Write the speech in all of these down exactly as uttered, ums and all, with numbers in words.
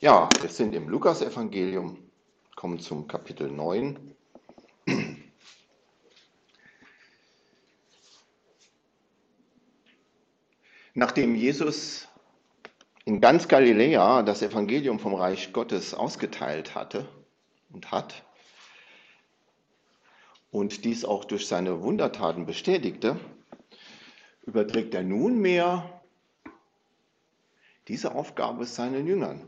Ja, wir sind im Lukasevangelium, kommen zum Kapitel neun. Nachdem Jesus in ganz Galiläa das Evangelium vom Reich Gottes ausgeteilt hatte und hat und dies auch durch seine Wundertaten bestätigte, überträgt er nunmehr diese Aufgabe seinen Jüngern.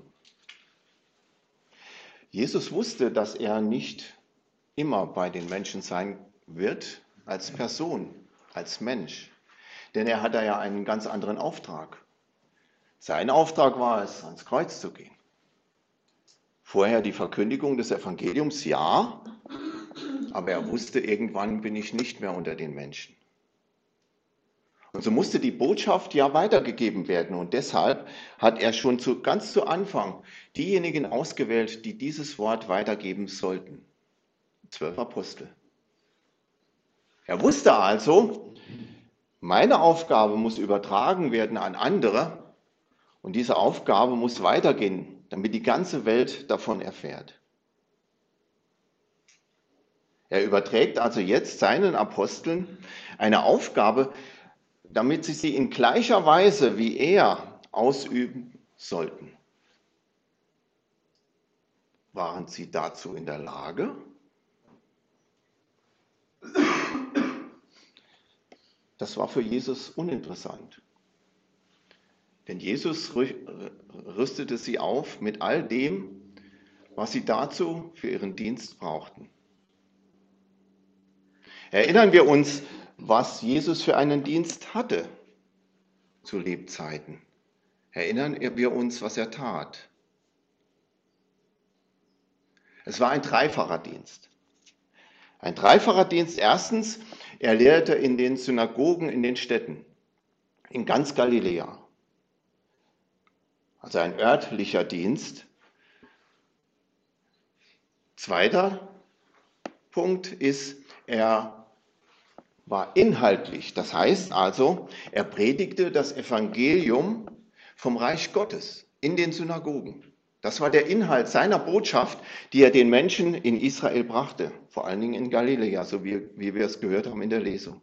Jesus wusste, dass er nicht immer bei den Menschen sein wird als Person, als Mensch, denn er hatte ja einen ganz anderen Auftrag. Sein Auftrag war es, ans Kreuz zu gehen. Vorher die Verkündigung des Evangeliums, ja, aber er wusste, irgendwann bin ich nicht mehr unter den Menschen. Und so musste die Botschaft ja weitergegeben werden. Und deshalb hat er schon zu, ganz zu Anfang diejenigen ausgewählt, die dieses Wort weitergeben sollten. Zwölf Apostel. Er wusste also, meine Aufgabe muss übertragen werden an andere und diese Aufgabe muss weitergehen, damit die ganze Welt davon erfährt. Er überträgt also jetzt seinen Aposteln eine Aufgabe, damit sie sie in gleicher Weise wie er ausüben sollten. Waren sie dazu in der Lage? Das war für Jesus uninteressant. Denn Jesus rüstete sie auf mit all dem, was sie dazu für ihren Dienst brauchten. Erinnern wir uns, was Jesus für einen Dienst hatte zu Lebzeiten. Erinnern wir uns, was er tat. Es war ein dreifacher Dienst. Ein dreifacher Dienst. Erstens, er lehrte in den Synagogen in den Städten, in ganz Galiläa. Also ein örtlicher Dienst. Zweiter Punkt ist, er war inhaltlich. Das heißt also, er predigte das Evangelium vom Reich Gottes in den Synagogen. Das war der Inhalt seiner Botschaft, die er den Menschen in Israel brachte, vor allen Dingen in Galiläa, so wie, wie wir es gehört haben in der Lesung.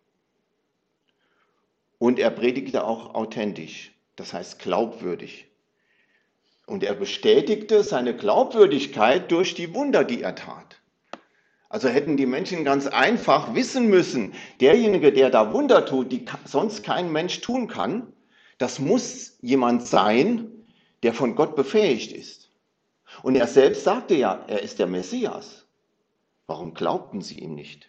Und er predigte auch authentisch, das heißt glaubwürdig. Und er bestätigte seine Glaubwürdigkeit durch die Wunder, die er tat. Also hätten die Menschen ganz einfach wissen müssen, derjenige, der da Wunder tut, die sonst kein Mensch tun kann, das muss jemand sein, der von Gott befähigt ist. Und er selbst sagte ja, er ist der Messias. Warum glaubten sie ihm nicht?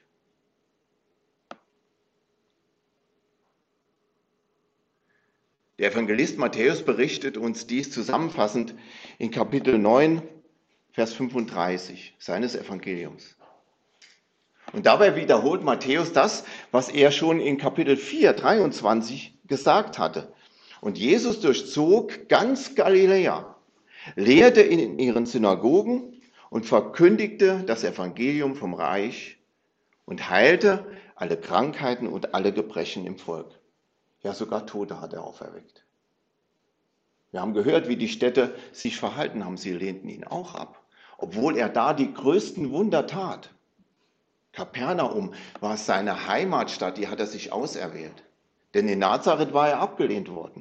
Der Evangelist Matthäus berichtet uns dies zusammenfassend in Kapitel neun, Vers fünfunddreißig seines Evangeliums. Und dabei wiederholt Matthäus das, was er schon in Kapitel vier, dreiundzwanzig gesagt hatte. Und Jesus durchzog ganz Galiläa, lehrte in ihren Synagogen und verkündigte das Evangelium vom Reich und heilte alle Krankheiten und alle Gebrechen im Volk. Ja, sogar Tote hat er auferweckt. Wir haben gehört, wie die Städte sich verhalten haben. Sie lehnten ihn auch ab, obwohl er da die größten Wunder tat. Kapernaum war seine Heimatstadt, die hat er sich auserwählt. Denn in Nazareth war er abgelehnt worden.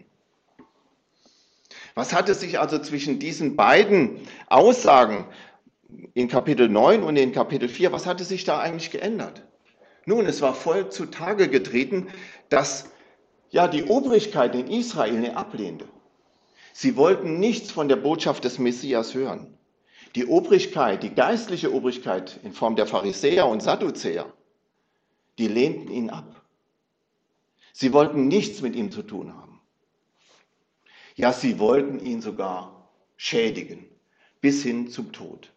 Was hatte sich also zwischen diesen beiden Aussagen in Kapitel neun und in Kapitel vier, was hatte sich da eigentlich geändert? Nun, es war voll zutage getreten, dass ja die Obrigkeit in Israel ihn ablehnte. Sie wollten nichts von der Botschaft des Messias hören. Die Obrigkeit, die geistliche Obrigkeit in Form der Pharisäer und Sadduzäer, die lehnten ihn ab. Sie wollten nichts mit ihm zu tun haben. Ja, sie wollten ihn sogar schädigen, bis hin zum Tod.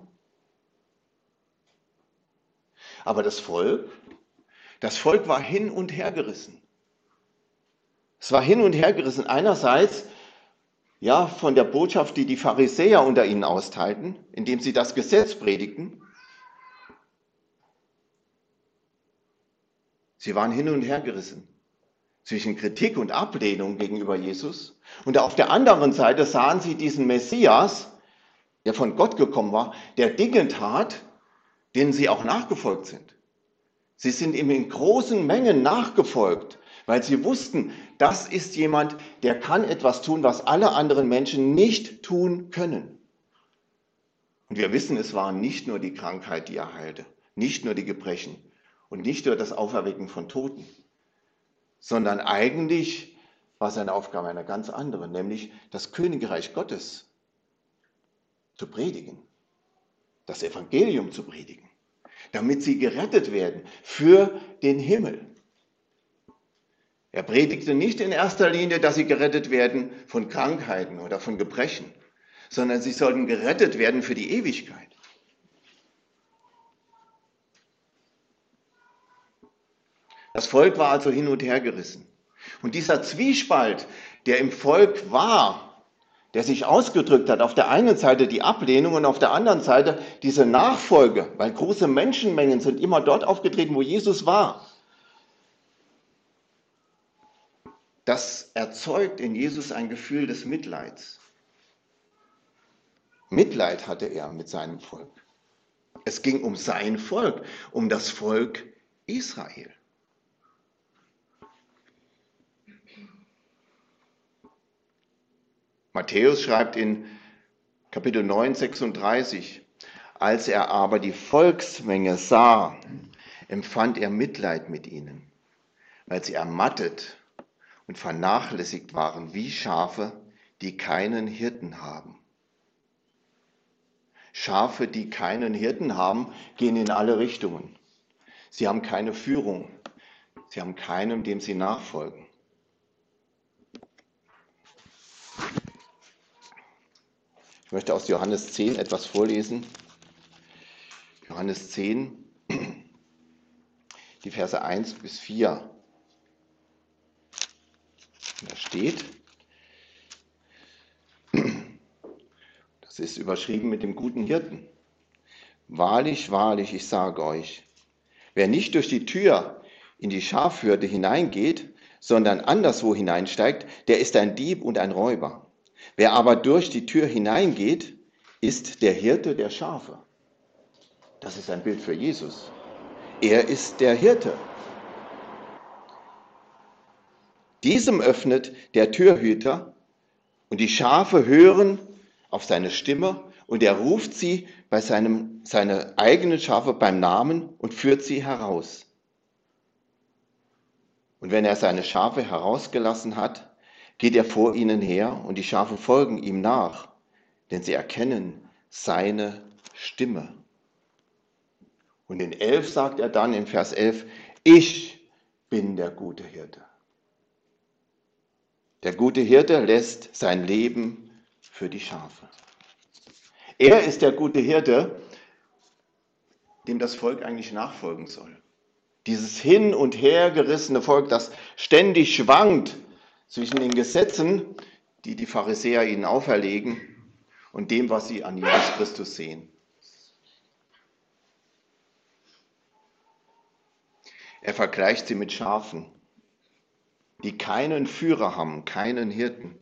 Aber das Volk, das Volk war hin und her gerissen. Es war hin und her gerissen. Einerseits ja, von der Botschaft, die die Pharisäer unter ihnen austeilten, indem sie das Gesetz predigten. Sie waren hin und her gerissen. zwischen Kritik und Ablehnung gegenüber Jesus. Und auf der anderen Seite sahen sie diesen Messias, der von Gott gekommen war, der Dinge tat, denen sie auch nachgefolgt sind. Sie sind ihm in großen Mengen nachgefolgt, weil sie wussten, das ist jemand, der kann etwas tun, was alle anderen Menschen nicht tun können. Und wir wissen, es war nicht nur die Krankheit, die er heilte, nicht nur die Gebrechen und nicht nur das Auferwecken von Toten, sondern eigentlich war seine Aufgabe eine ganz andere, nämlich das Königreich Gottes zu predigen, das Evangelium zu predigen, damit sie gerettet werden für den Himmel. Er predigte nicht in erster Linie, dass sie gerettet werden von Krankheiten oder von Gebrechen, sondern sie sollten gerettet werden für die Ewigkeit. Das Volk war also hin und her gerissen. Und dieser Zwiespalt, der im Volk war, der sich ausgedrückt hat, auf der einen Seite die Ablehnung und auf der anderen Seite diese Nachfolge, weil große Menschenmengen sind immer dort aufgetreten, wo Jesus war. Das erzeugt in Jesus ein Gefühl des Mitleids. Mitleid hatte er mit seinem Volk. Es ging um sein Volk, um das Volk Israel. Matthäus schreibt in Kapitel neun, sechsunddreißig, als er aber die Volksmenge sah, empfand er Mitleid mit ihnen, weil sie ermattet und vernachlässigt waren wie Schafe, die keinen Hirten haben. Schafe, die keinen Hirten haben, gehen in alle Richtungen. Sie haben keine Führung. Sie haben keinen, dem sie nachfolgen. Ich möchte aus Johannes zehn etwas vorlesen. Johannes zehn, die Verse eins bis vier. Da steht, das ist überschrieben mit dem guten Hirten. Wahrlich, wahrlich, ich sage euch, wer nicht durch die Tür in die Schafhürde hineingeht, sondern anderswo hineinsteigt, der ist ein Dieb und ein Räuber. Wer aber durch die Tür hineingeht, ist der Hirte der Schafe. Das ist ein Bild für Jesus. Er ist der Hirte. Diesem öffnet der Türhüter und die Schafe hören auf seine Stimme und er ruft sie bei seinem, seine eigenen Schafe beim Namen und führt sie heraus. Und wenn er seine Schafe herausgelassen hat, geht er vor ihnen her und die Schafe folgen ihm nach, denn sie erkennen seine Stimme. Und in elf sagt er dann, in Vers elf, ich bin der gute Hirte. Der gute Hirte lässt sein Leben für die Schafe. Er ist der gute Hirte, dem das Volk eigentlich nachfolgen soll. Dieses hin und her gerissene Volk, das ständig schwankt zwischen den Gesetzen, die die Pharisäer ihnen auferlegen, und dem, was sie an Jesus Christus sehen. Er vergleicht sie mit Schafen, die keinen Führer haben, keinen Hirten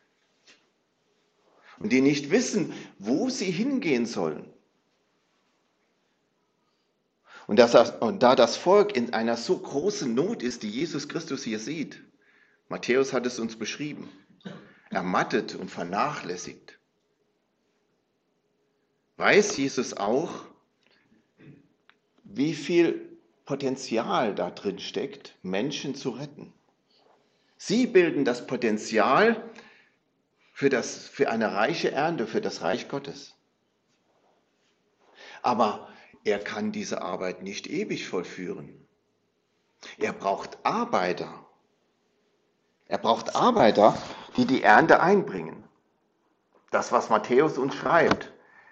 und die nicht wissen, wo sie hingehen sollen. Und, das, und da das Volk in einer so großen Not ist, die Jesus Christus hier sieht, Matthäus hat es uns beschrieben, ermattet und vernachlässigt, weiß Jesus auch, wie viel Potenzial da drin steckt, Menschen zu retten. Sie bilden das Potenzial für, das, für eine reiche Ernte, für das Reich Gottes. Aber er kann diese Arbeit nicht ewig vollführen. Er braucht Arbeiter. Er braucht Arbeiter, die die Ernte einbringen. Das, was Matthäus uns schreibt.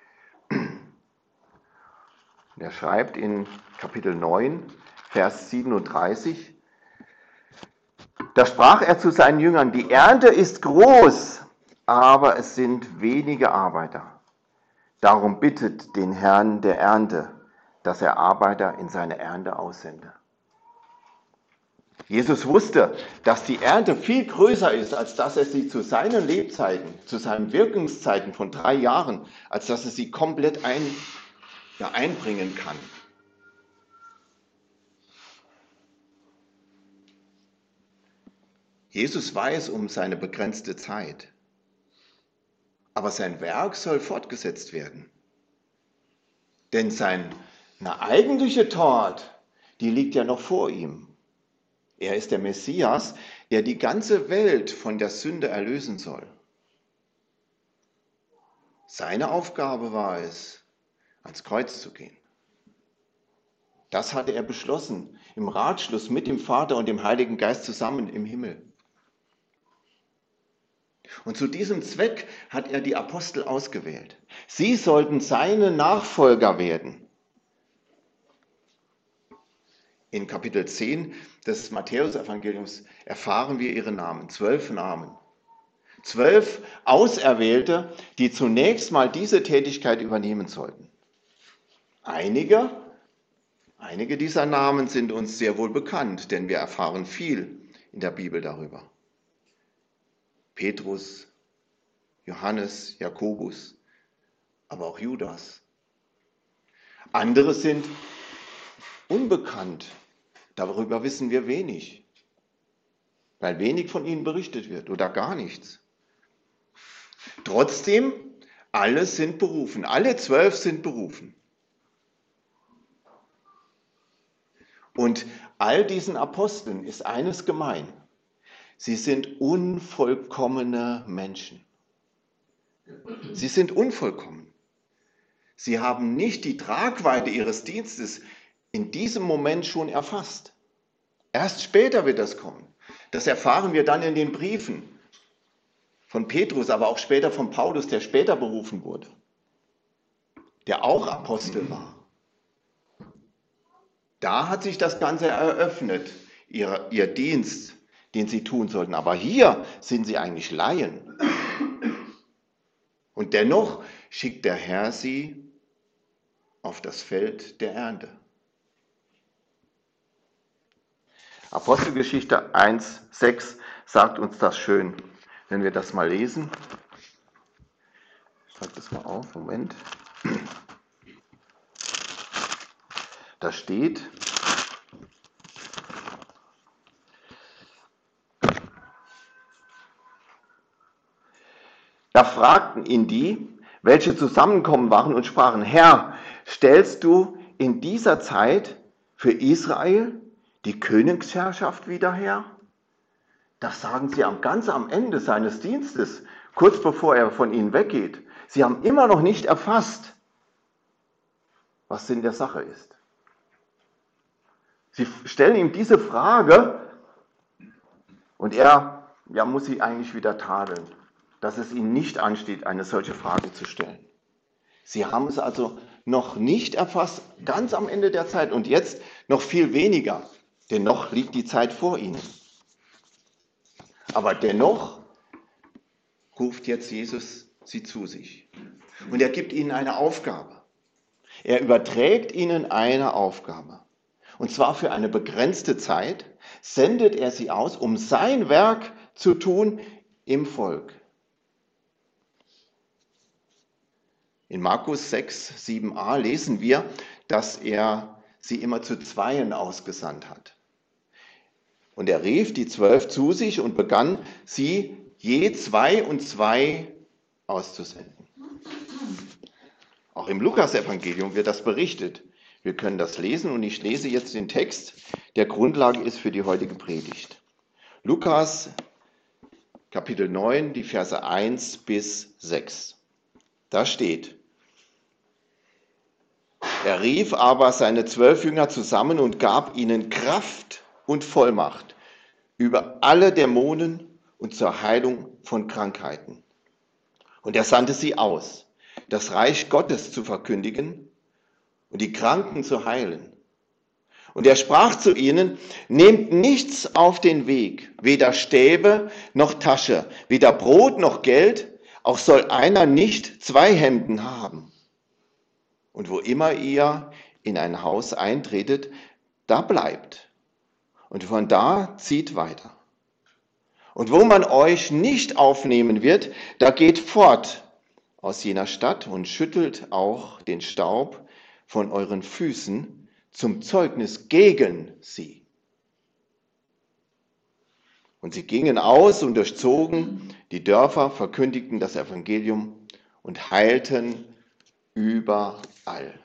Er schreibt in Kapitel neun, Vers siebenunddreißig, da sprach er zu seinen Jüngern, die Ernte ist groß, aber es sind wenige Arbeiter. Darum bittet den Herrn der Ernte, dass er Arbeiter in seine Ernte aussende. Jesus wusste, dass die Ernte viel größer ist, als dass er sie zu seinen Lebzeiten, zu seinen Wirkungszeiten von drei Jahren, als dass er sie komplett ein, ja, einbringen kann. Jesus weiß um seine begrenzte Zeit, aber sein Werk soll fortgesetzt werden. Denn seine eigentliche Tat, die liegt ja noch vor ihm. Er ist der Messias, der die ganze Welt von der Sünde erlösen soll. Seine Aufgabe war es, ans Kreuz zu gehen. Das hatte er beschlossen, im Ratschluss mit dem Vater und dem Heiligen Geist zusammen im Himmel. Und zu diesem Zweck hat er die Apostel ausgewählt. Sie sollten seine Nachfolger werden. In Kapitel zehn des Matthäusevangeliums erfahren wir ihre Namen, zwölf Namen. Zwölf Auserwählte, die zunächst mal diese Tätigkeit übernehmen sollten. Einige, einige dieser Namen sind uns sehr wohl bekannt, denn wir erfahren viel in der Bibel darüber. Petrus, Johannes, Jakobus, aber auch Judas. Andere sind unbekannt. Darüber wissen wir wenig, weil wenig von ihnen berichtet wird oder gar nichts. Trotzdem, alle sind berufen, alle zwölf sind berufen. Und all diesen Aposteln ist eines gemein: Sie sind unvollkommene Menschen. Sie sind unvollkommen. Sie haben nicht die Tragweite ihres Dienstes in diesem Moment schon erfasst. Erst später wird das kommen. Das erfahren wir dann in den Briefen von Petrus, aber auch später von Paulus, der später berufen wurde, der auch Apostel war. Da hat sich das Ganze eröffnet, ihr, ihr Dienst, den sie tun sollten. Aber hier sind sie eigentlich Laien. Und dennoch schickt der Herr sie auf das Feld der Ernte. Apostelgeschichte eins, sechs sagt uns das schön, wenn wir das mal lesen. Ich schreibe das mal auf, Moment. Da steht: Da fragten ihn die, welche zusammengekommen waren und sprachen: Herr, stellst du in dieser Zeit für Israel die Königsherrschaft wieder her? Das sagen sie am ganz am Ende seines Dienstes, kurz bevor er von ihnen weggeht. Sie haben immer noch nicht erfasst, was Sinn der Sache ist. Sie stellen ihm diese Frage und er ja, muss sie eigentlich wieder tadeln, dass es ihnen nicht ansteht, eine solche Frage zu stellen. Sie haben es also noch nicht erfasst, ganz am Ende der Zeit, und jetzt noch viel weniger, denn noch liegt die Zeit vor ihnen. Aber dennoch ruft jetzt Jesus sie zu sich und er gibt ihnen eine Aufgabe. Er überträgt ihnen eine Aufgabe. Und zwar für eine begrenzte Zeit sendet er sie aus, um sein Werk zu tun im Volk. In Markus sechs, sieben a lesen wir, dass er sie immer zu Zweien ausgesandt hat. Und er rief die Zwölf zu sich und begann, sie je zwei und zwei auszusenden. Auch im Lukas-Evangelium wird das berichtet. Wir können das lesen und ich lese jetzt den Text, der Grundlage ist für die heutige Predigt. Lukas, Kapitel neun, die Verse eins bis sechs. Da steht: Er rief aber seine zwölf Jünger zusammen und gab ihnen Kraft und Vollmacht über alle Dämonen und zur Heilung von Krankheiten. Und er sandte sie aus, das Reich Gottes zu verkündigen und die Kranken zu heilen. Und er sprach zu ihnen: Nehmt nichts auf den Weg, weder Stäbe noch Tasche, weder Brot noch Geld, auch soll einer nicht zwei Hemden haben. Und wo immer ihr in ein Haus eintretet, da bleibt. Und von da zieht weiter. Und wo man euch nicht aufnehmen wird, da geht fort aus jener Stadt und schüttelt auch den Staub von euren Füßen zum Zeugnis gegen sie. Und sie gingen aus und durchzogen die Dörfer, verkündigten das Evangelium und heilten überall.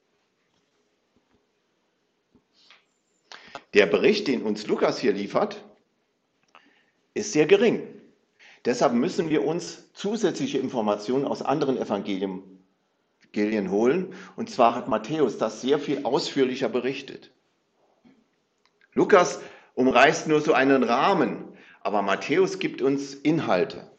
Der Bericht, den uns Lukas hier liefert, ist sehr gering. Deshalb müssen wir uns zusätzliche Informationen aus anderen Evangelien holen. Und zwar hat Matthäus das sehr viel ausführlicher berichtet. Lukas umreißt nur so einen Rahmen, aber Matthäus gibt uns Inhalte.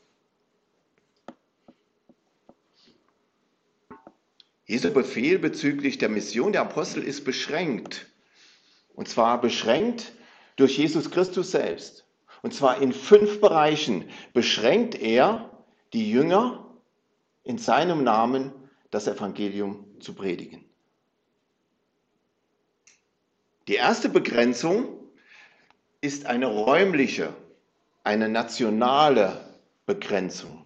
Jesu Befehl bezüglich der Mission der Apostel ist beschränkt. Und zwar beschränkt durch Jesus Christus selbst. Und zwar in fünf Bereichen beschränkt er die Jünger in seinem Namen das Evangelium zu predigen. Die erste Begrenzung ist eine räumliche, eine nationale Begrenzung.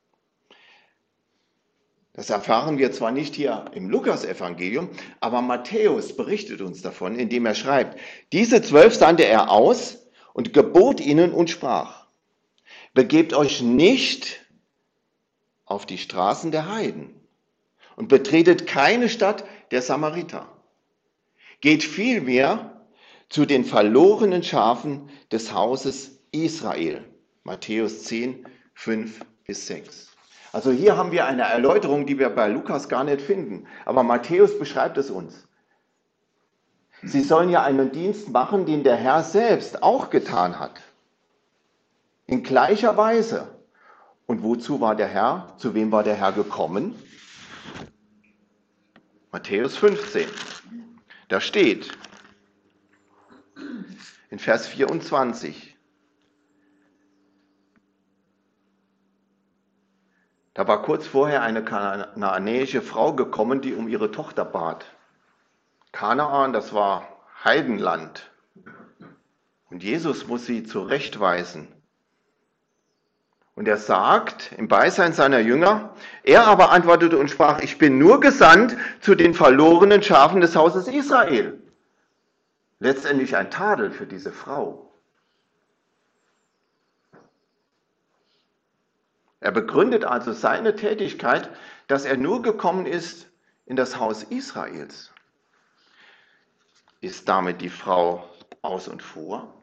Das erfahren wir zwar nicht hier im Lukas-Evangelium, aber Matthäus berichtet uns davon, indem er schreibt, diese zwölf sandte er aus und gebot ihnen und sprach, begebt euch nicht auf die Straßen der Heiden und betretet keine Stadt der Samariter. Geht vielmehr zu den verlorenen Schafen des Hauses Israel. Matthäus zehn, fünf bis sechs. Also hier haben wir eine Erläuterung, die wir bei Lukas gar nicht finden. Aber Matthäus beschreibt es uns. Sie sollen ja einen Dienst machen, den der Herr selbst auch getan hat. In gleicher Weise. Und wozu war der Herr? Zu wem war der Herr gekommen? Matthäus fünfzehn. Da steht in Vers vierundzwanzig. Da war kurz vorher eine kanaanäische Frau gekommen, die um ihre Tochter bat. Kanaan, das war Heidenland. Und Jesus muss sie zurechtweisen. Und er sagt im Beisein seiner Jünger, er aber antwortete und sprach, ich bin nur gesandt zu den verlorenen Schafen des Hauses Israel. Letztendlich ein Tadel für diese Frau. Er begründet also seine Tätigkeit, dass er nur gekommen ist in das Haus Israels. Ist damit die Frau aus und vor?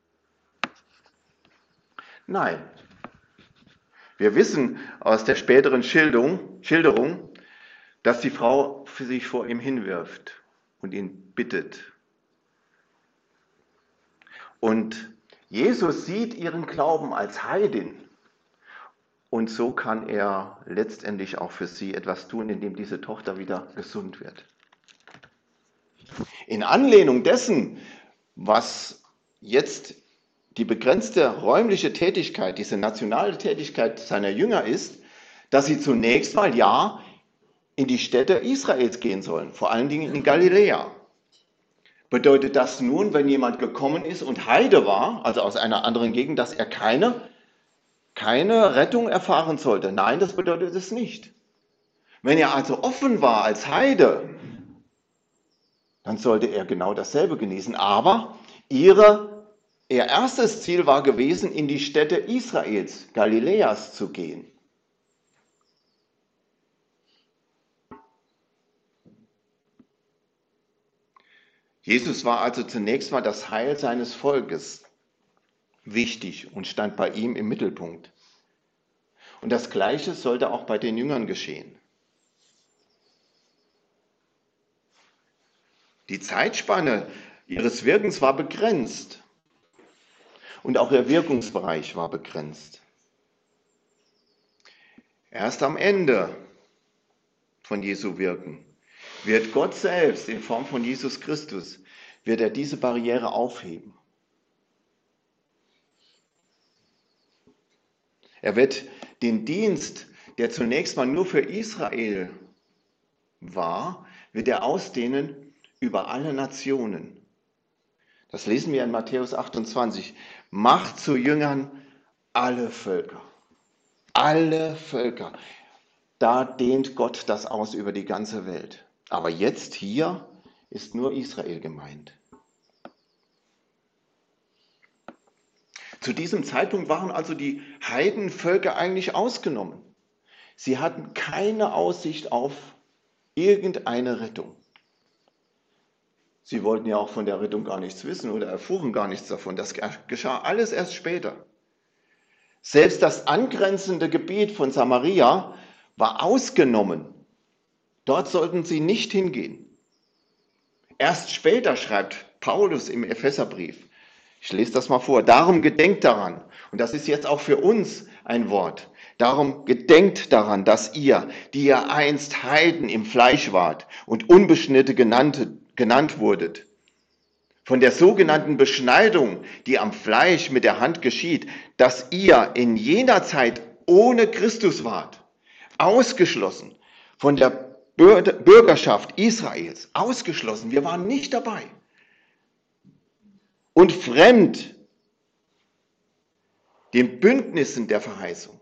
Nein. Wir wissen aus der späteren Schilderung, Schilderung, dass die Frau für sich vor ihm hinwirft und ihn bittet. Und Jesus sieht ihren Glauben als Heidin. Und so kann er letztendlich auch für sie etwas tun, indem diese Tochter wieder gesund wird. In Anlehnung dessen, was jetzt die begrenzte räumliche Tätigkeit, diese nationale Tätigkeit seiner Jünger ist, dass sie zunächst mal ja in die Städte Israels gehen sollen, vor allen Dingen in Galiläa. Bedeutet das nun, wenn jemand gekommen ist und Heide war, also aus einer anderen Gegend, dass er keine, keine Rettung erfahren sollte? Nein, das bedeutet es nicht. Wenn er also offen war als Heide, dann sollte er genau dasselbe genießen. Aber ihre, ihr erstes Ziel war gewesen, in die Städte Israels, Galiläas zu gehen. Jesus war also zunächst mal das Heil seines Volkes wichtig und stand bei ihm im Mittelpunkt. Und das Gleiche sollte auch bei den Jüngern geschehen. Die Zeitspanne ihres Wirkens war begrenzt und auch ihr Wirkungsbereich war begrenzt. Erst am Ende von Jesu Wirken wird Gott selbst in Form von Jesus Christus, wird er diese Barriere aufheben. Er wird den Dienst, der zunächst mal nur für Israel war, wird er ausdehnen über alle Nationen. Das lesen wir in Matthäus achtundzwanzig. Macht zu Jüngern alle Völker. Alle Völker. Da dehnt Gott das aus über die ganze Welt. Aber jetzt hier ist nur Israel gemeint. Zu diesem Zeitpunkt waren also die Heidenvölker eigentlich ausgenommen. Sie hatten keine Aussicht auf irgendeine Rettung. Sie wollten ja auch von der Rettung gar nichts wissen oder erfuhren gar nichts davon. Das geschah alles erst später. Selbst das angrenzende Gebiet von Samaria war ausgenommen. Dort sollten sie nicht hingehen. Erst später schreibt Paulus im Epheserbrief, ich lese das mal vor, darum gedenkt daran, und das ist jetzt auch für uns ein Wort, darum gedenkt daran, dass ihr, die ihr einst Heiden im Fleisch wart und Unbeschnitte genannte, genannt wurdet, von der sogenannten Beschneidung, die am Fleisch mit der Hand geschieht, dass ihr in jener Zeit ohne Christus wart, ausgeschlossen von der Bürgerschaft Israels, ausgeschlossen, wir waren nicht dabei. Und fremd den Bündnissen der Verheißung.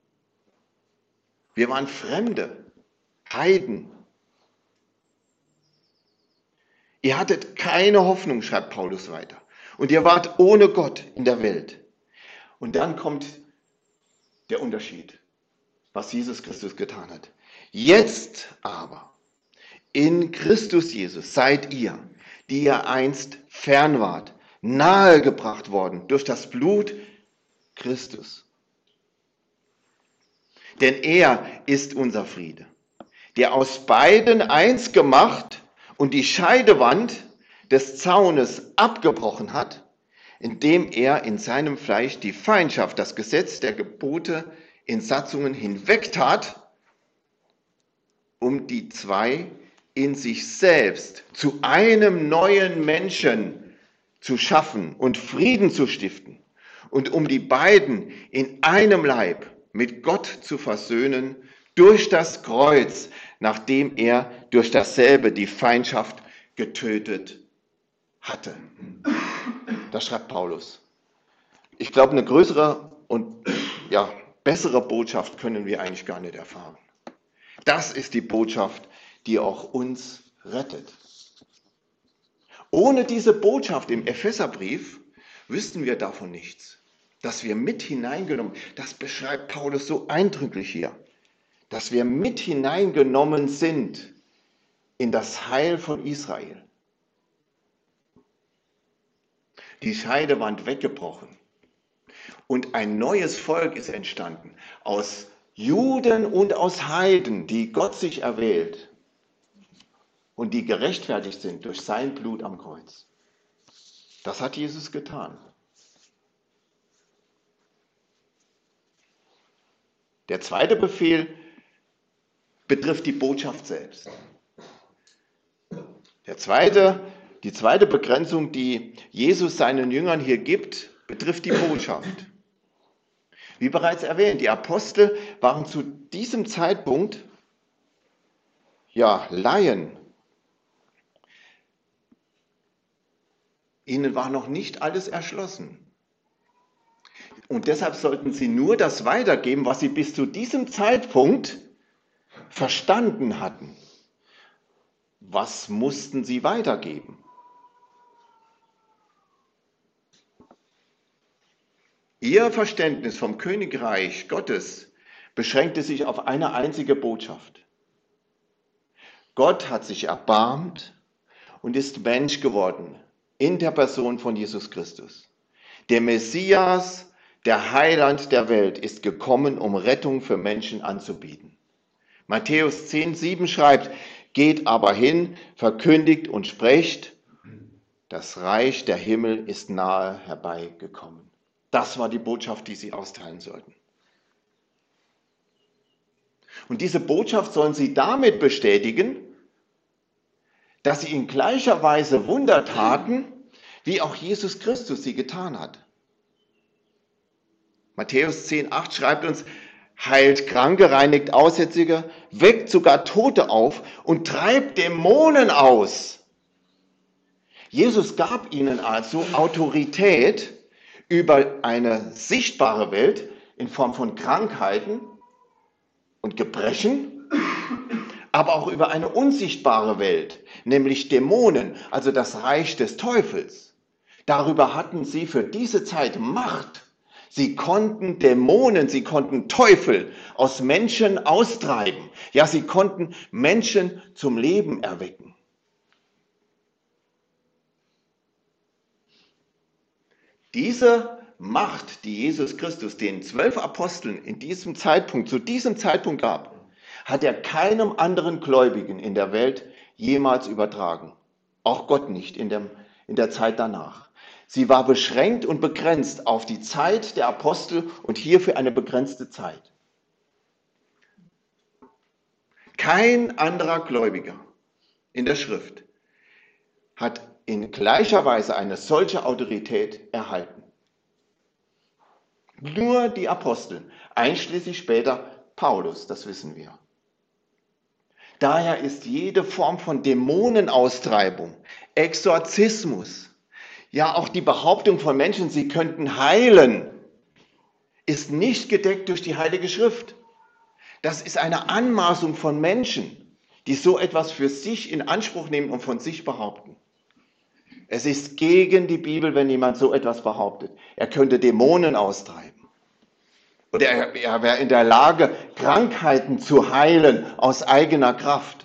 Wir waren Fremde, Heiden. Ihr hattet keine Hoffnung, schreibt Paulus weiter. Und ihr wart ohne Gott in der Welt. Und dann kommt der Unterschied, was Jesus Christus getan hat. Jetzt aber, in Christus Jesus, seid ihr, die ihr einst fern wart, nahegebracht worden durch das Blut Christus. Denn er ist unser Friede, der aus beiden eins gemacht und die Scheidewand des Zaunes abgebrochen hat, indem er in seinem Fleisch die Feindschaft, das Gesetz der Gebote in Satzungen hinwegtat, um die zwei in sich selbst zu einem neuen Menschen zu schaffen und Frieden zu stiften und um die beiden in einem Leib mit Gott zu versöhnen durch das Kreuz, nachdem er durch dasselbe die Feindschaft getötet hatte. Das schreibt Paulus. Ich glaube, eine größere und ja, bessere Botschaft können wir eigentlich gar nicht erfahren. Das ist die Botschaft, die auch uns rettet. Ohne diese Botschaft im Epheserbrief wüssten wir davon nichts. Dass wir mit hineingenommen, das beschreibt Paulus so eindrücklich hier, dass wir mit hineingenommen sind in das Heil von Israel. Die Scheidewand weggebrochen und ein neues Volk ist entstanden aus Juden und aus Heiden, die Gott sich erwählt und die gerechtfertigt sind durch sein Blut am Kreuz. Das hat Jesus getan. Der zweite Befehl betrifft die Botschaft selbst. Der zweite, die zweite Begrenzung, die Jesus seinen Jüngern hier gibt, betrifft die Botschaft. Wie bereits erwähnt, die Apostel waren zu diesem Zeitpunkt ja Laien. Ihnen war noch nicht alles erschlossen. Und deshalb sollten sie nur das weitergeben, was sie bis zu diesem Zeitpunkt verstanden hatten. Was mussten sie weitergeben? Ihr Verständnis vom Königreich Gottes beschränkte sich auf eine einzige Botschaft. Gott hat sich erbarmt und ist Mensch geworden in der Person von Jesus Christus. Der Messias, der Heiland der Welt, ist gekommen, um Rettung für Menschen anzubieten. Matthäus zehn, sieben schreibt, geht aber hin, verkündigt und sprecht, das Reich der Himmel ist nahe herbeigekommen. Das war die Botschaft, die sie austeilen sollten. Und diese Botschaft sollen sie damit bestätigen, dass sie in gleicher Weise Wunder taten, wie auch Jesus Christus sie getan hat. Matthäus zehn, acht schreibt uns, heilt Kranke, reinigt Aussätzige, weckt sogar Tote auf und treibt Dämonen aus. Jesus gab ihnen also Autorität über eine sichtbare Welt in Form von Krankheiten und Gebrechen, aber auch über eine unsichtbare Welt, nämlich Dämonen, also das Reich des Teufels. Darüber hatten sie für diese Zeit Macht. Sie konnten Dämonen, sie konnten Teufel aus Menschen austreiben. Ja, sie konnten Menschen zum Leben erwecken. Diese Macht, die Jesus Christus den zwölf Aposteln in diesem Zeitpunkt, zu diesem Zeitpunkt gab, hat er keinem anderen Gläubigen in der Welt jemals übertragen. Auch Gott nicht in, dem, in der Zeit danach. Sie war beschränkt und begrenzt auf die Zeit der Apostel und hierfür eine begrenzte Zeit. Kein anderer Gläubiger in der Schrift hat in gleicher Weise eine solche Autorität erhalten. Nur die Apostel, einschließlich später Paulus, das wissen wir. Daher ist jede Form von Dämonenaustreibung, Exorzismus, ja auch die Behauptung von Menschen, sie könnten heilen, ist nicht gedeckt durch die Heilige Schrift. Das ist eine Anmaßung von Menschen, die so etwas für sich in Anspruch nehmen und von sich behaupten. Es ist gegen die Bibel, wenn jemand so etwas behauptet. Er könnte Dämonen austreiben. Oder er, er wäre in der Lage, Krankheiten zu heilen aus eigener Kraft.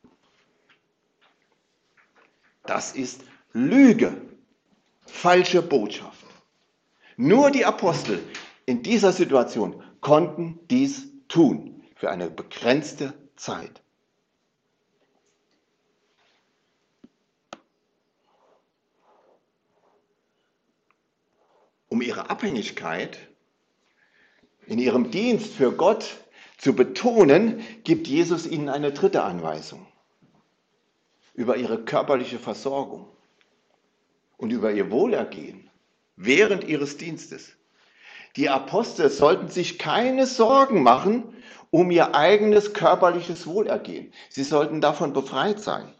Das ist Lüge, falsche Botschaft. Nur die Apostel in dieser Situation konnten dies tun, für eine begrenzte Zeit. Um ihre Abhängigkeit in ihrem Dienst für Gott zu betonen, gibt Jesus ihnen eine dritte Anweisung über ihre körperliche Versorgung und über ihr Wohlergehen während ihres Dienstes. Die Apostel sollten sich keine Sorgen machen um ihr eigenes körperliches Wohlergehen. Sie sollten davon befreit sein.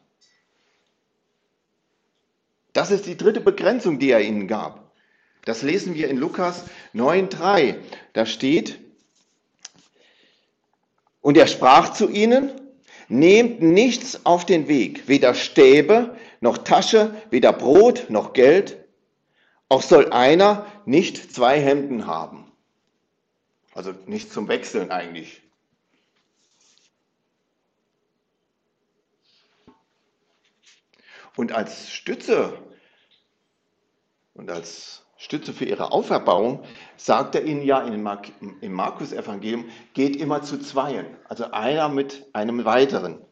Das ist die dritte Begrenzung, die er ihnen gab. Das lesen wir in Lukas neun drei. Da steht, und er sprach zu ihnen, nehmt nichts auf den Weg, weder Stäbe, noch Tasche, weder Brot, noch Geld. Auch soll einer nicht zwei Hemden haben. Also nicht zum Wechseln eigentlich. Und als Stütze und als Stütze für ihre Auferbauung sagt er ihnen ja im Markus-Evangelium, geht immer zu zweien, also einer mit einem weiteren.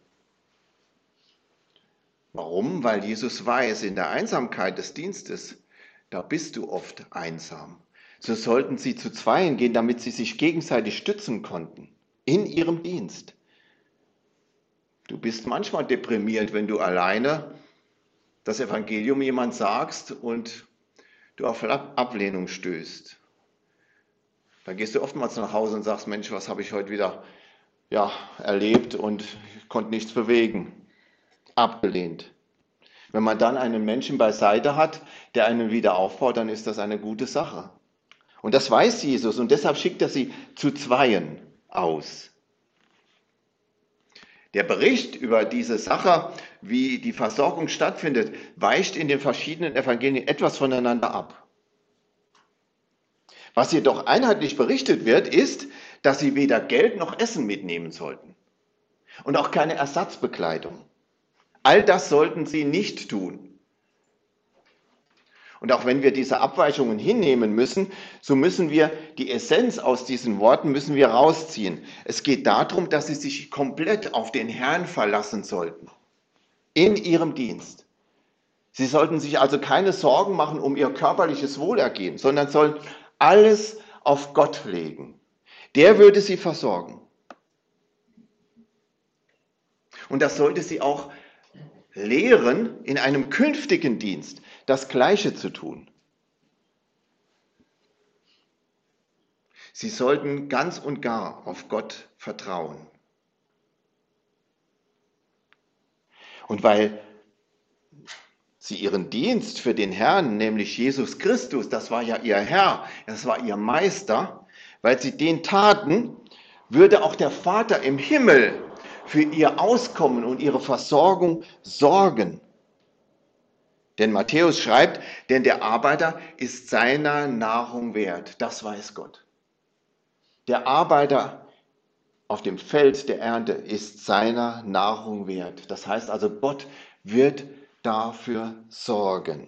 Warum? Weil Jesus weiß, in der Einsamkeit des Dienstes, da bist du oft einsam. So sollten sie zu zweien gehen, damit sie sich gegenseitig stützen konnten in ihrem Dienst. Du bist manchmal deprimiert, wenn du alleine das Evangelium jemand sagst und du auf Ablehnung stößt. Dann gehst du oftmals nach Hause und sagst, Mensch, was habe ich heute wieder ja, erlebt und ich konnte nichts bewegen. Abgelehnt. Wenn man dann einen Menschen beiseite hat, der einen wieder aufbaut, dann ist das eine gute Sache. Und das weiß Jesus und deshalb schickt er sie zu zweien aus. Der Bericht über diese Sache, wie die Versorgung stattfindet, weicht in den verschiedenen Evangelien etwas voneinander ab. Was jedoch einheitlich berichtet wird, ist, dass sie weder Geld noch Essen mitnehmen sollten und auch keine Ersatzbekleidung. All das sollten sie nicht tun. Und auch wenn wir diese Abweichungen hinnehmen müssen, so müssen wir die Essenz aus diesen Worten müssen wir rausziehen. Es geht darum, dass sie sich komplett auf den Herrn verlassen sollten, in ihrem Dienst. Sie sollten sich also keine Sorgen machen um ihr körperliches Wohlergehen, sondern sollen alles auf Gott legen. Der würde sie versorgen. Und das sollte sie auch lehren, in einem künftigen Dienst das Gleiche zu tun. Sie sollten ganz und gar auf Gott vertrauen. Und weil sie ihren Dienst für den Herrn, nämlich Jesus Christus, das war ja ihr Herr, das war ihr Meister, weil sie den taten, würde auch der Vater im Himmel für ihr Auskommen und ihre Versorgung sorgen. Denn Matthäus schreibt, denn der Arbeiter ist seiner Nahrung wert. Das weiß Gott. Der Arbeiter auf dem Feld der Ernte ist seiner Nahrung wert. Das heißt also, Gott wird dafür sorgen.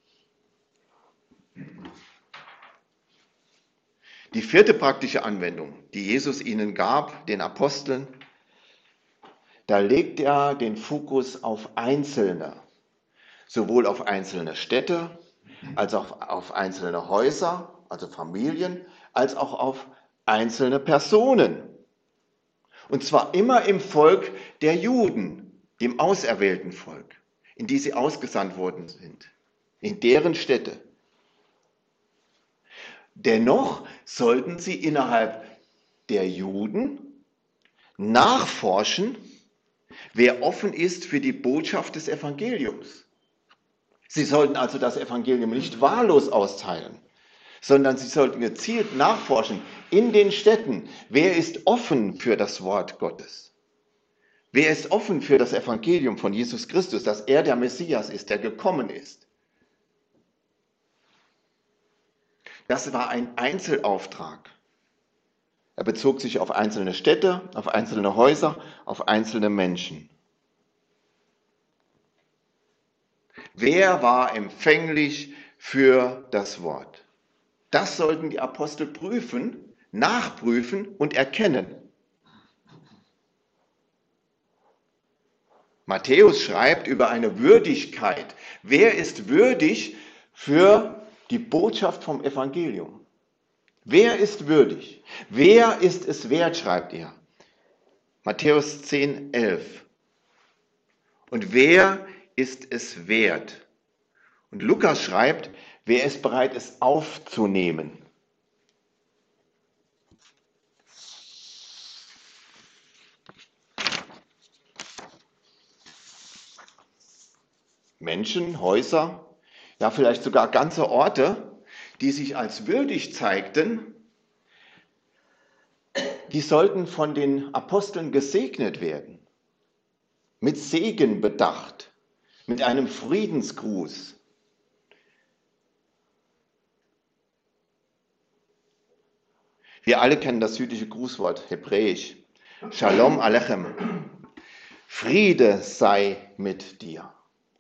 Die vierte praktische Anwendung, die Jesus ihnen gab, den Aposteln, da legt er den Fokus auf Einzelne, sowohl auf einzelne Städte, als auch auf einzelne Häuser, also Familien, als auch auf einzelne Personen. Und zwar immer im Volk der Juden, dem auserwählten Volk, in die sie ausgesandt worden sind, in deren Städte. Dennoch sollten sie innerhalb der Juden nachforschen, wer offen ist für die Botschaft des Evangeliums. Sie sollten also das Evangelium nicht wahllos austeilen, sondern sie sollten gezielt nachforschen in den Städten, wer ist offen für das Wort Gottes. Wer ist offen für das Evangelium von Jesus Christus, dass er der Messias ist, der gekommen ist. Das war ein Einzelauftrag. Er bezog sich auf einzelne Städte, auf einzelne Häuser, auf einzelne Menschen. Wer war empfänglich für das Wort? Das sollten die Apostel prüfen, nachprüfen und erkennen. Matthäus schreibt über eine Würdigkeit. Wer ist würdig für die Botschaft vom Evangelium? Wer ist würdig? Wer ist es wert, schreibt er. Matthäus zehn, elf. Und wer ist es wert? Und Lukas schreibt, wer ist bereit, es aufzunehmen? Menschen, Häuser, ja vielleicht sogar ganze Orte, die sich als würdig zeigten, die sollten von den Aposteln gesegnet werden, mit Segen bedacht, mit einem Friedensgruß. Wir alle kennen das jüdische Grußwort, hebräisch, Shalom Alechem, Friede sei mit dir.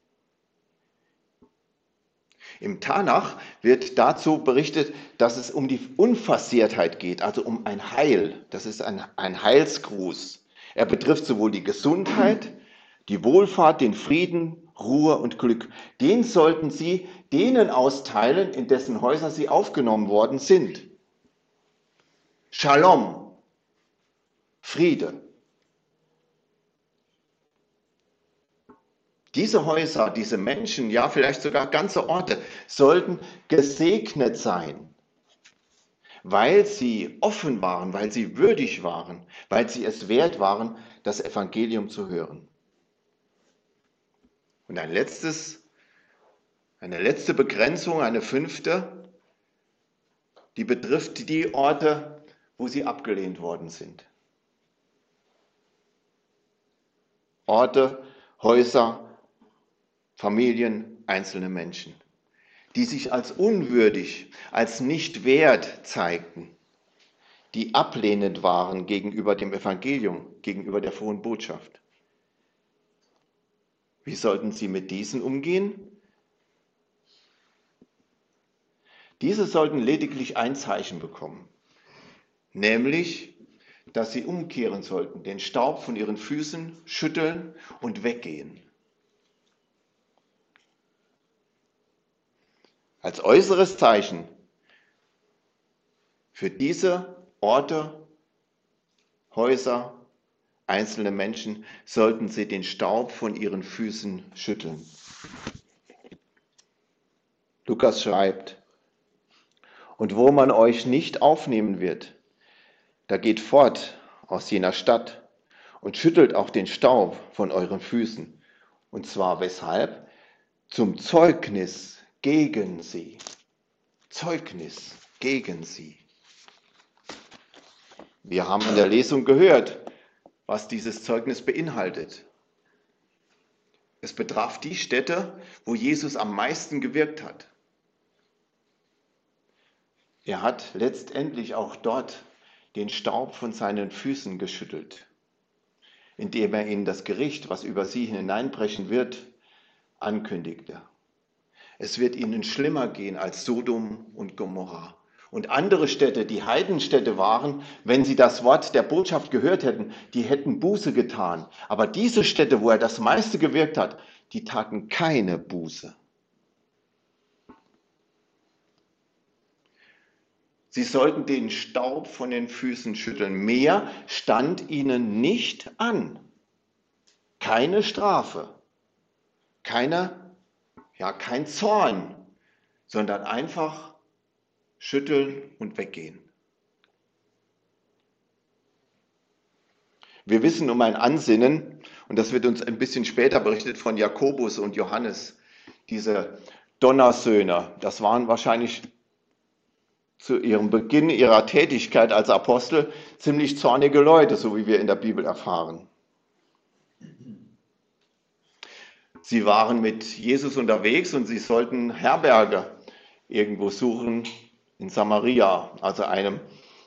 Im Tanach wird dazu berichtet, dass es um die Unversehrtheit geht, also um ein Heil. Das ist ein, ein Heilsgruß. Er betrifft sowohl die Gesundheit, die Wohlfahrt, den Frieden, Ruhe und Glück. Den sollten sie denen austeilen, in dessen Häuser sie aufgenommen worden sind. Shalom, Friede. Diese Häuser, diese Menschen, ja vielleicht sogar ganze Orte, sollten gesegnet sein, weil sie offen waren, weil sie würdig waren, weil sie es wert waren, das Evangelium zu hören. Und ein letztes, eine letzte Begrenzung, eine fünfte, die betrifft die Orte, wo sie abgelehnt worden sind. Orte, Häuser, Familien, einzelne Menschen, die sich als unwürdig, als nicht wert zeigten, die ablehnend waren gegenüber dem Evangelium, gegenüber der frohen Botschaft. Wie sollten sie mit diesen umgehen? Diese sollten lediglich ein Zeichen bekommen, nämlich, dass sie umkehren sollten, den Staub von ihren Füßen schütteln und weggehen. Als äußeres Zeichen für diese Orte, Häuser, einzelne Menschen sollten sie den Staub von ihren Füßen schütteln. Lukas schreibt, und wo man euch nicht aufnehmen wird, da geht fort aus jener Stadt und schüttelt auch den Staub von euren Füßen. Und zwar weshalb? zum Zeugnis gegen sie. Zeugnis gegen sie. Wir haben in der Lesung gehört, was dieses Zeugnis beinhaltet. Es betraf die Städte, wo Jesus am meisten gewirkt hat. Er hat letztendlich auch dort den Staub von seinen Füßen geschüttelt, indem er ihnen das Gericht, was über sie hineinbrechen wird, ankündigte. Es wird ihnen schlimmer gehen als Sodom und Gomorra. Und andere Städte, die Heidenstädte waren, wenn sie das Wort der Botschaft gehört hätten, die hätten Buße getan. Aber diese Städte, wo er das meiste gewirkt hat, die taten keine Buße. Sie sollten den Staub von den Füßen schütteln. Mehr stand ihnen nicht an. Keine Strafe, keine, ja, kein Zorn, sondern einfach schütteln und weggehen. Wir wissen um ein Ansinnen, und das wird uns ein bisschen später berichtet von Jakobus und Johannes, diese Donnersöhne, das waren wahrscheinlich zu ihrem Beginn ihrer Tätigkeit als Apostel ziemlich zornige Leute, so wie wir in der Bibel erfahren. Sie waren mit Jesus unterwegs und sie sollten Herberge irgendwo suchen in Samaria, also einem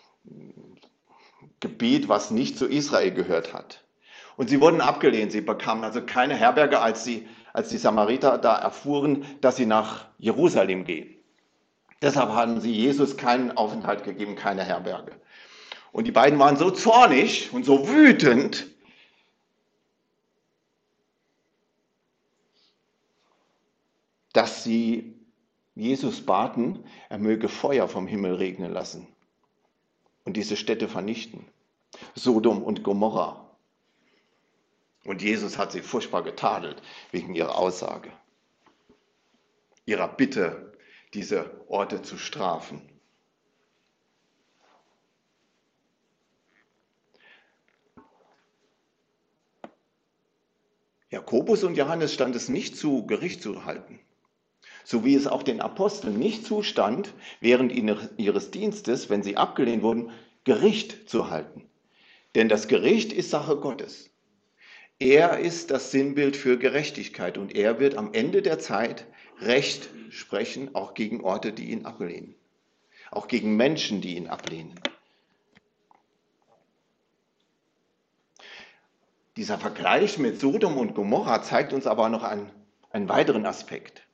Gebiet, was nicht zu Israel gehört hat. Und sie wurden abgelehnt. Sie bekamen also keine Herberge, als, sie, als die Samariter da erfuhren, dass sie nach Jerusalem gehen. Deshalb haben sie Jesus keinen Aufenthalt gegeben, keine Herberge. Und die beiden waren so zornig und so wütend, dass sie Jesus baten, er möge Feuer vom Himmel regnen lassen und diese Städte vernichten, Sodom und Gomorra. Und Jesus hat sie furchtbar getadelt wegen ihrer Aussage, ihrer Bitte, diese Orte zu strafen. Jakobus und Johannes stand es nicht zu, Gericht zu halten, so wie es auch den Aposteln nicht zustand, während ihres Dienstes, wenn sie abgelehnt wurden, Gericht zu halten. Denn das Gericht ist Sache Gottes. Er ist das Sinnbild für Gerechtigkeit und er wird am Ende der Zeit Recht sprechen, auch gegen Orte, die ihn ablehnen, auch gegen Menschen, die ihn ablehnen. Dieser Vergleich mit Sodom und Gomorra zeigt uns aber noch einen, einen weiteren Aspekt,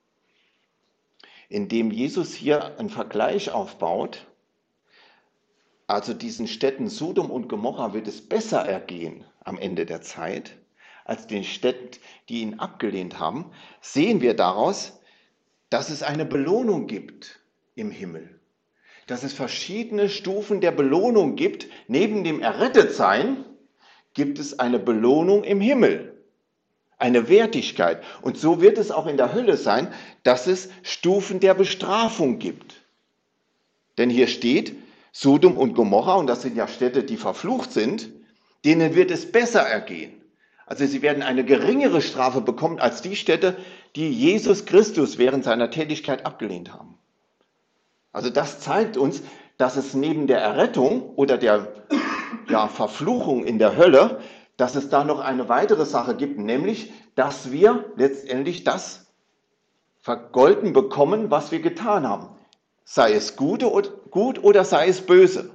indem Jesus hier einen Vergleich aufbaut. Also diesen Städten Sodom und Gomorra wird es besser ergehen am Ende der Zeit, als den Städten, die ihn abgelehnt haben, sehen wir daraus, dass es eine Belohnung gibt im Himmel. Dass es verschiedene Stufen der Belohnung gibt. Neben dem Errettetsein gibt es eine Belohnung im Himmel, eine Wertigkeit. Und so wird es auch in der Hölle sein, dass es Stufen der Bestrafung gibt. Denn hier steht, Sodom und Gomorra, und das sind ja Städte, die verflucht sind, denen wird es besser ergehen. Also sie werden eine geringere Strafe bekommen als die Städte, die Jesus Christus während seiner Tätigkeit abgelehnt haben. Also das zeigt uns, dass es neben der Errettung oder der ja, Verfluchung in der Hölle, dass es da noch eine weitere Sache gibt, nämlich, dass wir letztendlich das vergolten bekommen, was wir getan haben. Sei es gut oder sei es böse.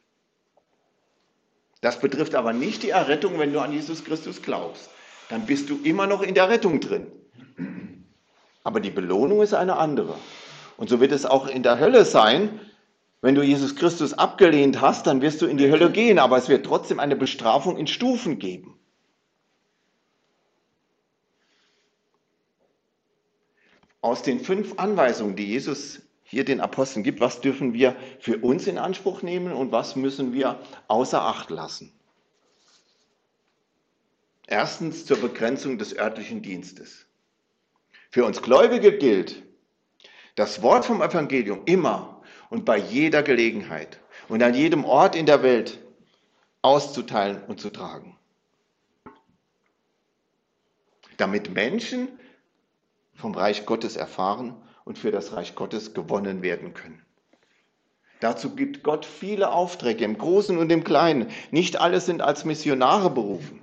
Das betrifft aber nicht die Errettung, wenn du an Jesus Christus glaubst. Dann bist du immer noch in der Rettung drin. Aber die Belohnung ist eine andere. Und so wird es auch in der Hölle sein. Wenn du Jesus Christus abgelehnt hast, dann wirst du in die Hölle gehen. Aber es wird trotzdem eine Bestrafung in Stufen geben. Aus den fünf Anweisungen, die Jesus hier den Aposteln gibt, was dürfen wir für uns in Anspruch nehmen und was müssen wir außer Acht lassen? Erstens zur Begrenzung des örtlichen Dienstes. Für uns Gläubige gilt, das Wort vom Evangelium immer und bei jeder Gelegenheit und an jedem Ort in der Welt auszuteilen und zu tragen. Damit Menschen vom Reich Gottes erfahren und für das Reich Gottes gewonnen werden können. Dazu gibt Gott viele Aufträge im Großen und im Kleinen. Nicht alle sind als Missionare berufen,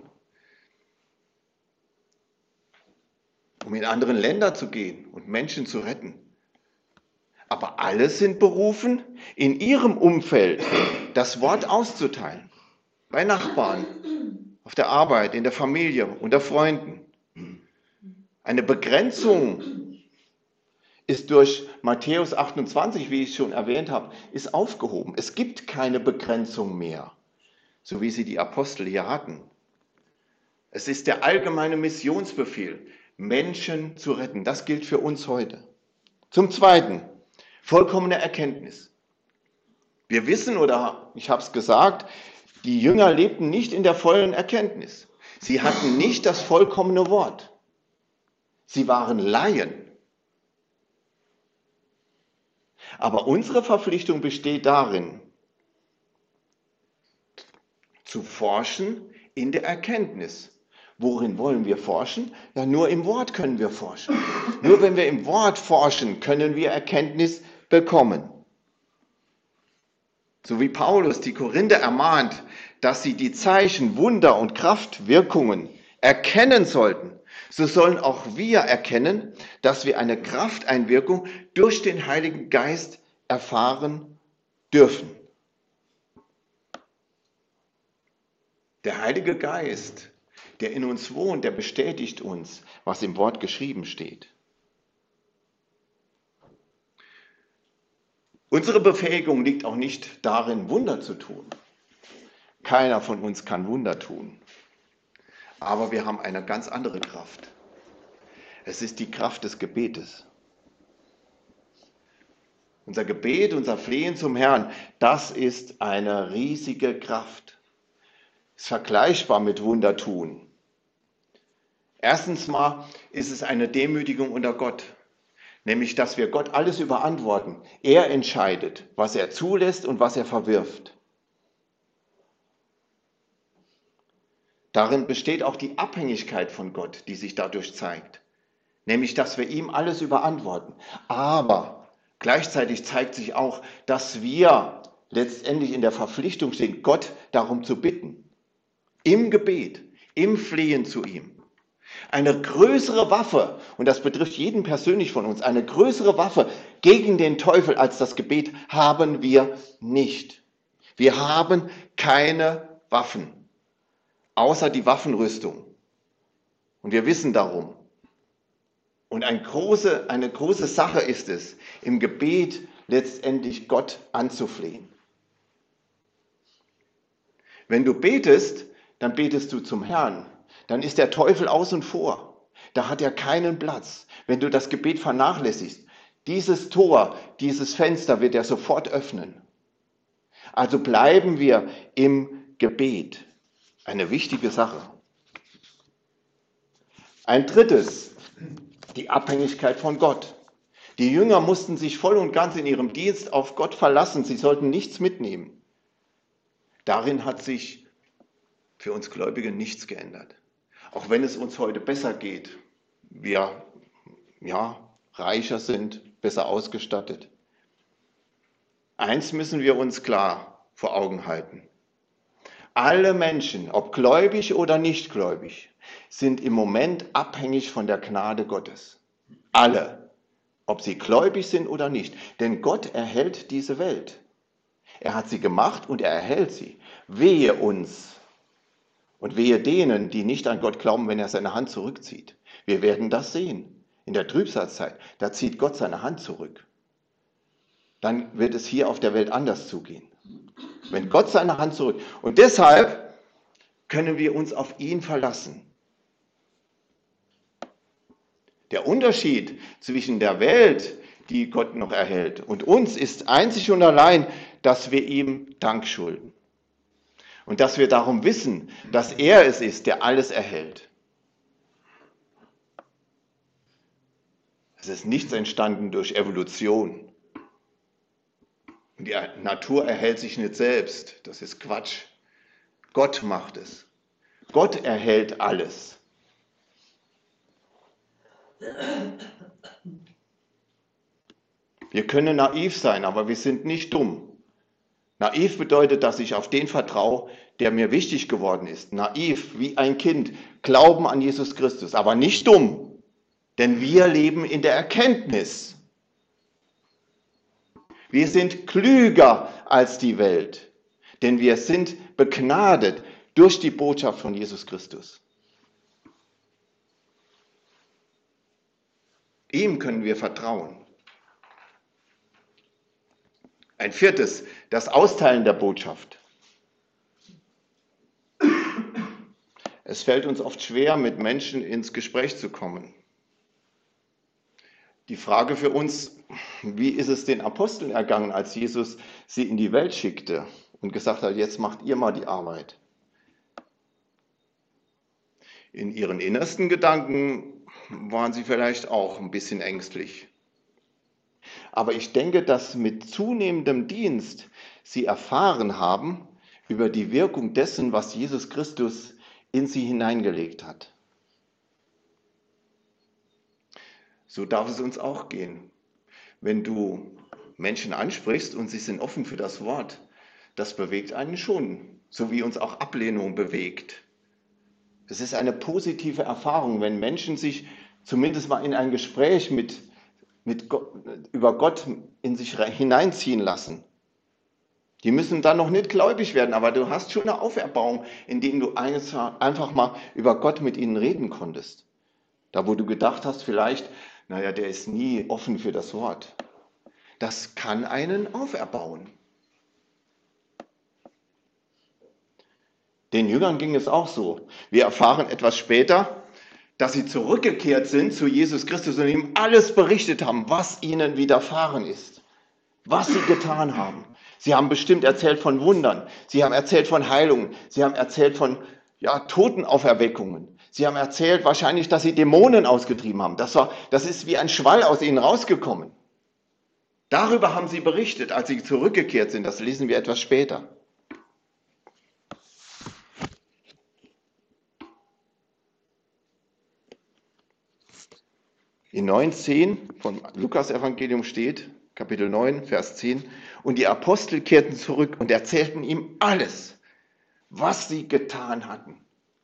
um in andere Länder zu gehen und Menschen zu retten. Aber alle sind berufen, in ihrem Umfeld das Wort auszuteilen. Bei Nachbarn, auf der Arbeit, in der Familie, unter Freunden. Eine Begrenzung ist durch Matthäus achtundzwanzig, wie ich schon erwähnt habe, ist aufgehoben. Es gibt keine Begrenzung mehr, so wie sie die Apostel hier hatten. Es ist der allgemeine Missionsbefehl, Menschen zu retten. Das gilt für uns heute. Zum Zweiten, vollkommene Erkenntnis. Wir wissen, oder ich habe es gesagt, die Jünger lebten nicht in der vollen Erkenntnis. Sie hatten nicht das vollkommene Wort. Sie waren Laien. Aber unsere Verpflichtung besteht darin, zu forschen in der Erkenntnis. Worin wollen wir forschen? Ja, nur im Wort können wir forschen. Nur wenn wir im Wort forschen, können wir Erkenntnis bekommen. So wie Paulus die Korinther ermahnt, dass sie die Zeichen, Wunder und Kraftwirkungen erkennen sollten, so sollen auch wir erkennen, dass wir eine Krafteinwirkung durch den Heiligen Geist erfahren dürfen. Der Heilige Geist, der in uns wohnt, der bestätigt uns, was im Wort geschrieben steht. Unsere Befähigung liegt auch nicht darin, Wunder zu tun. Keiner von uns kann Wunder tun. Aber wir haben eine ganz andere Kraft. Es ist die Kraft des Gebetes. Unser Gebet, unser Flehen zum Herrn, das ist eine riesige Kraft. Ist vergleichbar mit Wundertun. Erstens mal ist es eine Demütigung unter Gott. Nämlich, dass wir Gott alles überantworten. Er entscheidet, was er zulässt und was er verwirft. Darin besteht auch die Abhängigkeit von Gott, die sich dadurch zeigt. Nämlich, dass wir ihm alles überantworten. Aber gleichzeitig zeigt sich auch, dass wir letztendlich in der Verpflichtung stehen, Gott darum zu bitten. Im Gebet, im Flehen zu ihm. Eine größere Waffe, und das betrifft jeden persönlich von uns, eine größere Waffe gegen den Teufel als das Gebet haben wir nicht. Wir haben keine Waffen, außer die Waffenrüstung. Und wir wissen darum. Und eine große, eine große Sache ist es, im Gebet letztendlich Gott anzuflehen. Wenn du betest, dann betest du zum Herrn. Dann ist der Teufel außen vor. Da hat er keinen Platz. Wenn du das Gebet vernachlässigst, dieses Tor, dieses Fenster wird er sofort öffnen. Also bleiben wir im Gebet. Eine wichtige Sache. Ein drittes, die Abhängigkeit von Gott. Die Jünger mussten sich voll und ganz in ihrem Dienst auf Gott verlassen. Sie sollten nichts mitnehmen. Darin hat sich für uns Gläubige nichts geändert. Auch wenn es uns heute besser geht, wir ja, reicher sind, besser ausgestattet. Eins müssen wir uns klar vor Augen halten. Alle Menschen, ob gläubig oder nicht gläubig, sind im Moment abhängig von der Gnade Gottes. Alle, ob sie gläubig sind oder nicht. Denn Gott erhält diese Welt. Er hat sie gemacht und er erhält sie. Wehe uns. Und wehe denen, die nicht an Gott glauben, wenn er seine Hand zurückzieht. Wir werden das sehen. In der Trübsalzeit, da zieht Gott seine Hand zurück. Dann wird es hier auf der Welt anders zugehen. Wenn Gott seine Hand zurück. Und deshalb können wir uns auf ihn verlassen. Der Unterschied zwischen der Welt, die Gott noch erhält, und uns ist einzig und allein, dass wir ihm Dank schulden. Und dass wir darum wissen, dass er es ist, der alles erhält. Es ist nichts entstanden durch Evolution. Und die Natur erhält sich nicht selbst. Das ist Quatsch. Gott macht es. Gott erhält alles. Wir können naiv sein, aber wir sind nicht dumm. Naiv bedeutet, dass ich auf den vertraue, der mir wichtig geworden ist. Naiv, wie ein Kind, glauben an Jesus Christus, aber nicht dumm, denn wir leben in der Erkenntnis. Wir sind klüger als die Welt, denn wir sind begnadet durch die Botschaft von Jesus Christus. Ihm können wir vertrauen. Ein viertes, das Austeilen der Botschaft. Es fällt uns oft schwer, mit Menschen ins Gespräch zu kommen. Die Frage für uns, wie ist es den Aposteln ergangen, als Jesus sie in die Welt schickte und gesagt hat, jetzt macht ihr mal die Arbeit. In ihren innersten Gedanken waren sie vielleicht auch ein bisschen ängstlich. Aber ich denke, dass mit zunehmendem Dienst sie erfahren haben über die Wirkung dessen, was Jesus Christus in sie hineingelegt hat. So darf es uns auch gehen. Wenn du Menschen ansprichst und sie sind offen für das Wort, das bewegt einen schon, so wie uns auch Ablehnung bewegt. Es ist eine positive Erfahrung, wenn Menschen sich zumindest mal in ein Gespräch mit, mit Gott, über Gott in sich hineinziehen lassen. Die müssen dann noch nicht gläubig werden, aber du hast schon eine Auferbauung, indem du einfach mal über Gott mit ihnen reden konntest. Da, wo du gedacht hast, vielleicht, naja, der ist nie offen für das Wort. Das kann einen auferbauen. Den Jüngern ging es auch so. Wir erfahren etwas später, dass sie zurückgekehrt sind zu Jesus Christus und ihm alles berichtet haben, was ihnen widerfahren ist, was sie getan haben. Sie haben bestimmt erzählt von Wundern, sie haben erzählt von Heilungen, sie haben erzählt von ja, Totenauferweckungen. Sie haben erzählt wahrscheinlich, dass sie Dämonen ausgetrieben haben. Das, war, das ist wie ein Schwall aus ihnen rausgekommen. Darüber haben sie berichtet, als sie zurückgekehrt sind. Das lesen wir etwas später. In neun zehn vom Lukas-Evangelium steht, Kapitel neun, Vers zehn, und die Apostel kehrten zurück und erzählten ihm alles, was sie getan hatten.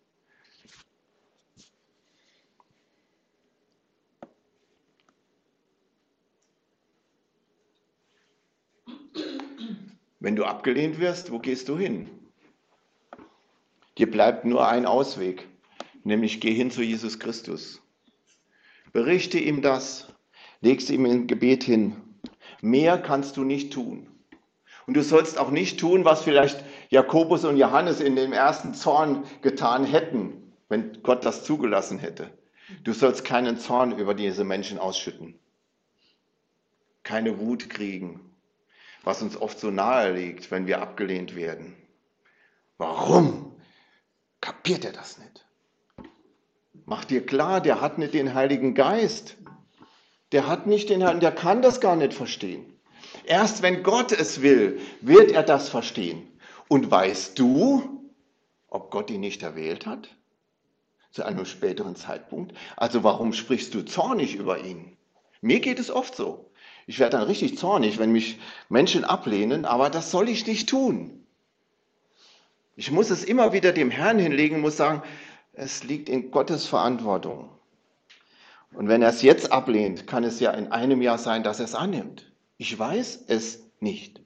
Wenn du abgelehnt wirst, wo gehst du hin? Dir bleibt nur ein Ausweg, nämlich geh hin zu Jesus Christus. Berichte ihm das, legst ihm im Gebet hin. Mehr kannst du nicht tun. Und du sollst auch nicht tun, was vielleicht Jakobus und Johannes in dem ersten Zorn getan hätten, wenn Gott das zugelassen hätte. Du sollst keinen Zorn über diese Menschen ausschütten. Keine Wut kriegen, was uns oft so nahe liegt, wenn wir abgelehnt werden. Warum? Kapiert er das nicht? Mach dir klar, der hat nicht den Heiligen Geist. Der hat nicht den Heiligen, der kann das gar nicht verstehen. Erst wenn Gott es will, wird er das verstehen. Und weißt du, ob Gott ihn nicht erwählt hat? Zu einem späteren Zeitpunkt. Also warum sprichst du zornig über ihn? Mir geht es oft so. Ich werde dann richtig zornig, wenn mich Menschen ablehnen, aber das soll ich nicht tun. Ich muss es immer wieder dem Herrn hinlegen, muss sagen, es liegt in Gottes Verantwortung. Und wenn er es jetzt ablehnt, kann es ja in einem Jahr sein, dass er es annimmt. Ich weiß es nicht.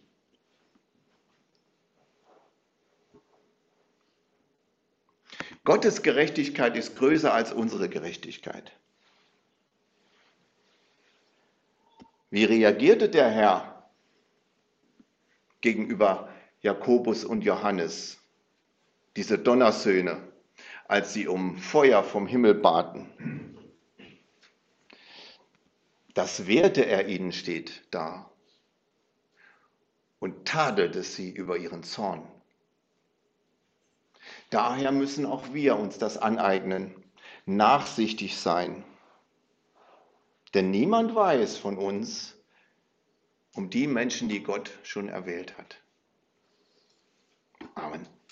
Gottes Gerechtigkeit ist größer als unsere Gerechtigkeit. Wie reagierte der Herr gegenüber Jakobus und Johannes, diese Donnersöhne, als sie um Feuer vom Himmel baten? Das wehrte er ihnen, steht da, und tadelte sie über ihren Zorn. Daher müssen auch wir uns das aneignen, nachsichtig sein. Denn niemand weiß von uns um die Menschen, die Gott schon erwählt hat. Amen.